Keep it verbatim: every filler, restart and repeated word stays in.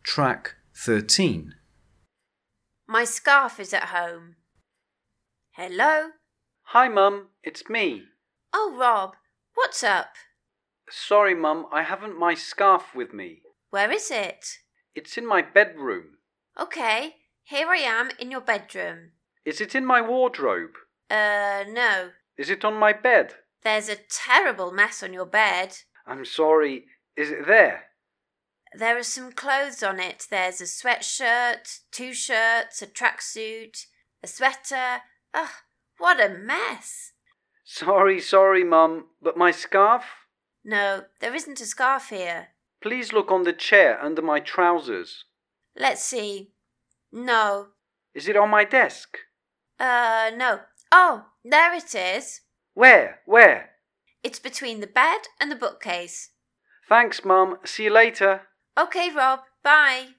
Track thirteen. My scarf is at home. Hello? Hi, Mum. It's me. Oh, Rob. What's up? Sorry, Mum. I haven't my scarf with me. Where is it? It's in my bedroom. Okay, here I am in your bedroom. Is it in my wardrobe? Uh, no. Is it on my bed? There's a terrible mess on your bed. I'm sorry. Is it there? There are some clothes on it. There's a sweatshirt, two shirts, a tracksuit, a sweater. Ugh, what a mess. Sorry, sorry, Mum. But my scarf? No, there isn't a scarf here. Please look on the chair under my trousers. Let's see. No. Is it on my desk? Uh, no. Oh, there it is. Where? Where? It's between the bed and the bookcase. Thanks, Mum. See you later. Okay, Rob. Bye.